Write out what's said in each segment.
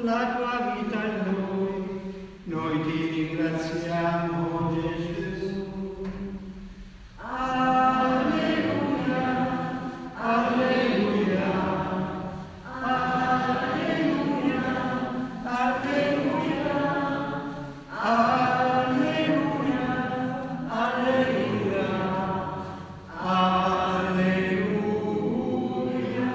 la tua vita in noi ti ringraziamo Gesù. Alleluia, alleluia, alleluia, alleluia, alleluia, alleluia, alleluia.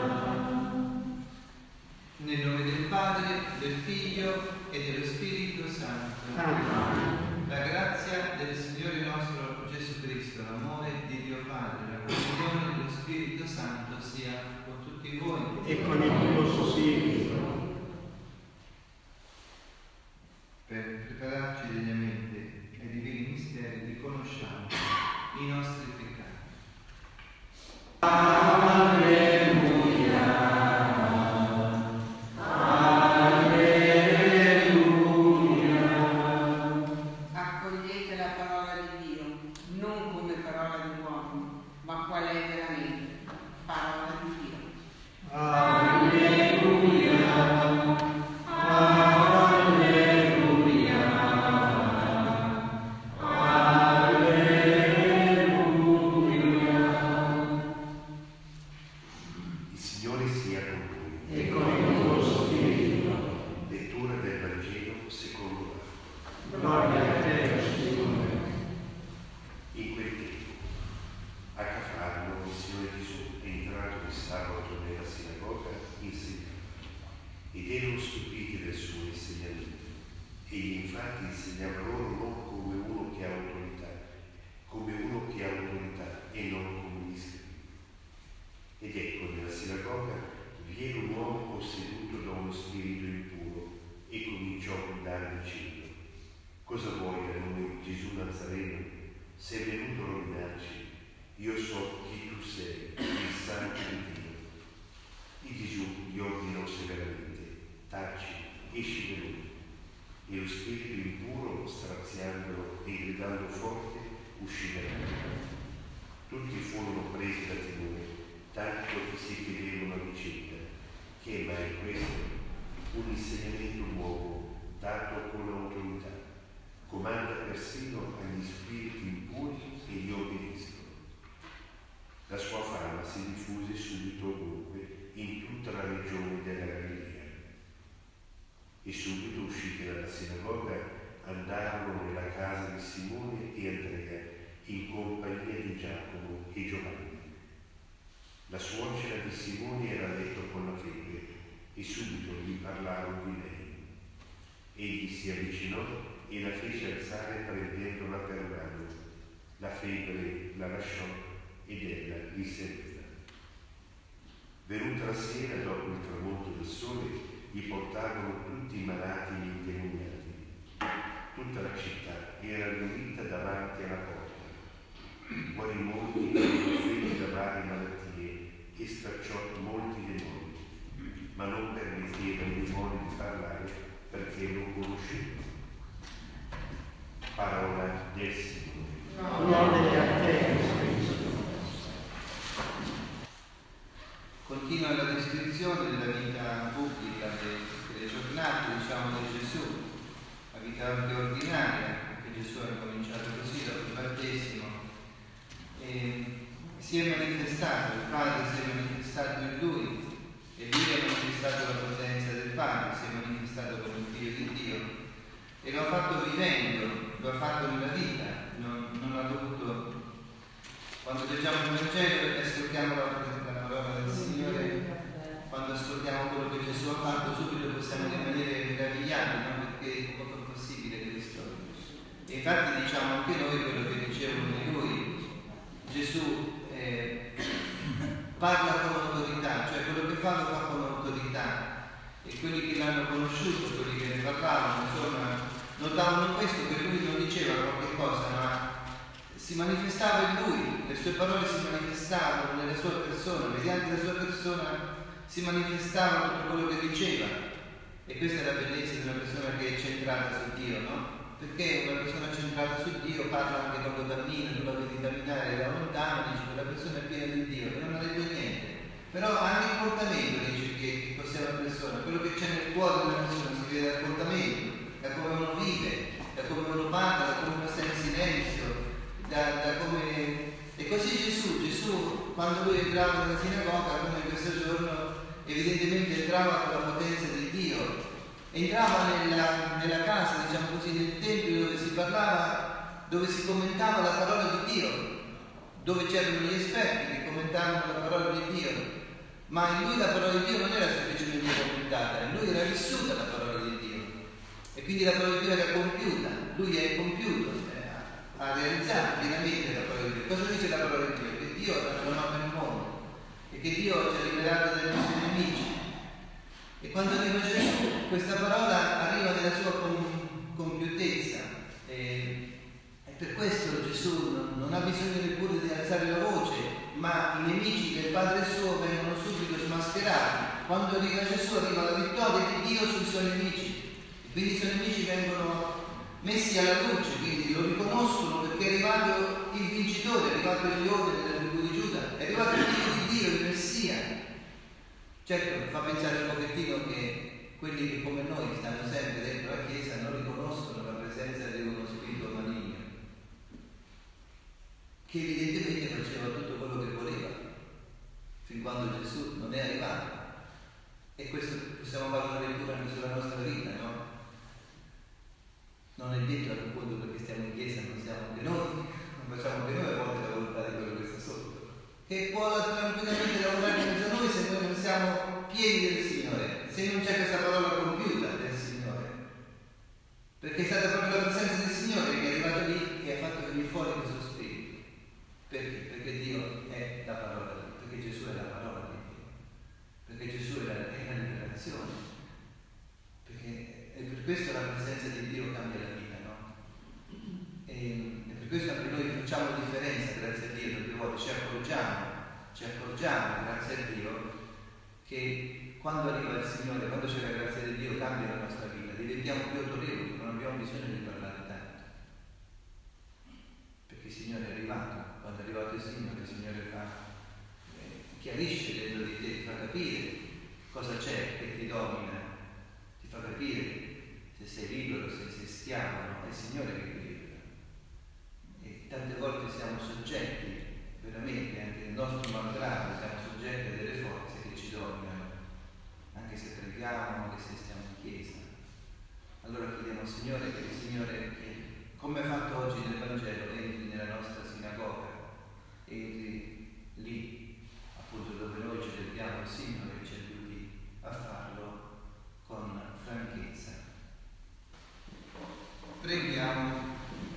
Nel nome del Padre, del Figlio e dello Spirito Santo. Amen. La grazia del Signore nostro Gesù Cristo, l'amore di Dio Padre, la comunione dello Spirito Santo sia con tutti voi. E con il tuo spirito. Per prepararci degnamente ai divini misteri, riconosciamo i nostri peccati. Accogliete la parola di Dio, non come parola di uomo, ma qual è veramente parola di Dio. Alleluia, alleluia, alleluia. Il Signore sia con voi. E con il tuo spirito. Lettura del Vangelo secondo Marco. Gloria a te, Signore. In quel tempo, a Cafarno, il Signore Gesù è entrato il sabato nella sinagoga insegnando, ed erano stupiti del suo insegnamento. Egli infatti insegnava loro non come uno che ha autorità, e non come gli scribi. Ed ecco, nella sinagoga vi era un uomo posseduto da uno spirito impuro e cominciò a gridare dicendo: cosa vuoi da noi, Gesù Nazareno? Sei venuto a rovinarci? Io so chi tu sei, il Santo di Dio. E Gesù gli ordinò severamente: taci, esci da lui. E lo spirito impuro, straziandolo e gridando forte, uscì da lui. Tutti furono presi da timore, tanto che si chiedevano a vicenda: che è mai questo? Un insegnamento nuovo, dato con autorità. Comanda persino agli spiriti impuri e gli obbediscono. La sua fama si diffuse subito ovunque, in tutta la regione della Galilea. E subito, usciti dalla sinagoga, andarono nella casa di Simone e Andrea, in compagnia di Giacomo e Giovanni. La suocera di Simone era a letto con la febbre, e subito gli parlarono di lei. Egli si avvicinò e la fece alzare prendendola per mano. La febbre la lasciò ed ella gli serviva. Venuta la sera, dopo il tramonto del sole, gli portarono tutti i malati e gli indemoniati. Tutta la città era riunita davanti alla porta. Guarì molti che erano affetti da varie malattie e scacciò molti demoni, ma non permetteva ai demoni di parlare perché non conoscevano. Parola del Signore. Gloria a te, Cristo. Continua la descrizione della vita pubblica, delle giornate, diciamo, di Gesù, la vita anche ordinaria, che Gesù ha cominciato così dopo il battesimo. E si è manifestato, il Padre si è manifestato in Lui, e Lui ha manifestato la potenza del Padre, si è manifestato come il Figlio di Dio, e lo ha fatto vivendo, lo ha fatto nella vita, non ha dovuto. Quando leggiamo il Vangelo e ascoltiamo la parola del Signore, quando ascoltiamo quello che Gesù ha fatto, subito possiamo rimanere meravigliati, no? Perché come è possibile questo? E infatti diciamo anche noi quello che dicevano di Lui. Gesù parla con autorità, cioè quello che fa lo fa con autorità, e quelli che l'hanno conosciuto, quelli che ne parlavano, insomma, notavano questo, che lui non diceva qualche cosa, ma si manifestava in lui, le sue parole si manifestavano nella sua persona, mediante la sua persona si manifestava tutto quello che diceva. E questa è la bellezza di una persona che è centrata su Dio, no? Perché una persona centrata su Dio parla anche quando cammina, tu la vedi camminare da lontano, dice che la persona è piena di Dio, che non ha detto niente. Però anche il comportamento dice che cos'è una persona, quello che c'è nel cuore della persona si si vede al comportamento, da come uno vive, da come uno parla, da come uno sta in silenzio, da come... E così Gesù, quando lui entrava nella sinagoga, come questo giorno, evidentemente entrava con la potenza di Dio, entrava nella casa, diciamo così, nel tempio dove si parlava, dove si commentava la parola di Dio, dove c'erano gli esperti che commentavano la parola di Dio, ma in lui la parola di Dio non era semplicemente commentata, in lui era vissuta la parola di Dio, e quindi la parola di Dio era compiuta, lui è compiuto, ha realizzato pienamente la parola di Dio. Cosa dice la parola di Dio? Che Dio ha trasformato il mondo e che Dio ci ha liberato dai nostri nemici. E quando arriva Gesù, questa parola arriva nella sua compiutezza, e per questo Gesù non ha bisogno neppure di alzare la voce, ma i nemici del Padre suo vengono subito smascherati. Quando arriva Gesù arriva la vittoria di Dio sui suoi nemici, e quindi i suoi nemici vengono messi alla luce, quindi lo riconoscono perché è arrivato il vincitore, è arrivato il leone della tribù di Giuda, è arrivato il Figlio di Dio, il Messia. Certo, fa pensare un pochettino che quelli che come noi stanno sempre dentro la Chiesa non riconoscono la presenza di uno spirito maligno, che evidentemente faceva tutto quello che voleva, fin quando Gesù non è arrivato. E questo possiamo fare una lettura anche sulla nostra vita, no? Non è detto al punto perché stiamo in chiesa, non siamo anche noi, non facciamo anche noi a volte la volontà di quello che sta sotto, che può tranquillamente lavorare in mezzo a noi se noi non siamo pieni del Signore, se non c'è questa parola compiuta del Signore, perché è stata proprio la presenza del Signore che è arrivato lì e ha fatto venire fuori questo spirito. Perché Dio è la parola di Dio, perché Gesù è la parola di Dio, perché Gesù è la liberazione. E per questo la presenza di Dio cambia la vita, no? E per questo anche noi facciamo differenza, grazie a Dio, perché volte ci accorgiamo, grazie a Dio, che quando arriva il Signore, quando c'è la grazia di Dio, cambia la nostra vita, diventiamo più autorevoli, non abbiamo bisogno di parlare tanto. Perché il Signore è arrivato, quando è arrivato il Signore chiarisce dentro di te, ti fa capire cosa c'è che ti domina, ti fa capire se sei libero, se sei schiavo, no? È il Signore che ti libera. E tante volte siamo soggetti, veramente, anche nel nostro malgrado, siamo soggetti a delle forze che ci dominano, anche se preghiamo, anche se stiamo in chiesa. Allora chiediamo al Signore che il Signore, come ha fatto oggi nel Vangelo, entri nella nostra sinagoga, entri lì, appunto dove noi celebriamo il Signore, e ci aiuti a farlo con franchezza. Preghiamo.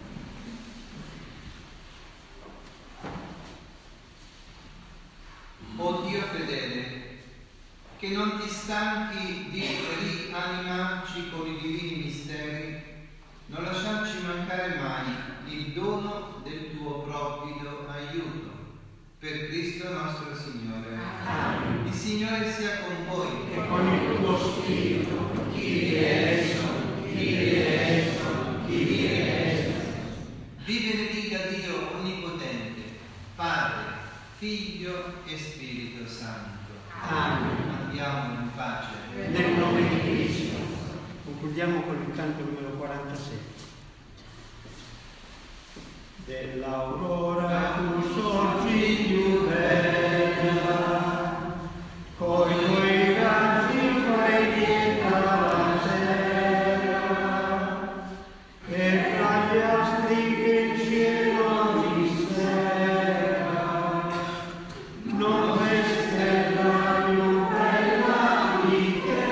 O Dio fedele, che non ti stanchi di rianimarci con i divini misteri, non lasciarci mancare mai il dono del tuo provvido aiuto. Per Cristo nostro Signore. Amen. Il Signore sia con voi. E con il tuo spirito. Vi benedica Dio Onnipotente, Padre, Figlio e Spirito Santo. Amen. Andiamo in pace. Nel nome di Cristo. Concludiamo con il canto numero 47. Dell'aurora tu sorgi più bella, coi tuoi raggi fai lieta la sera, e fra gli astri che il cielo mistera, non c'è stella più bella di te.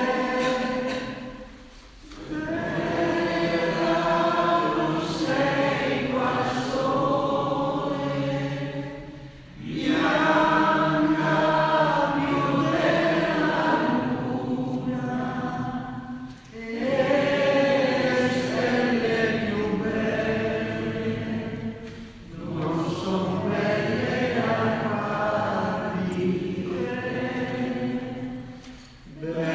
Bella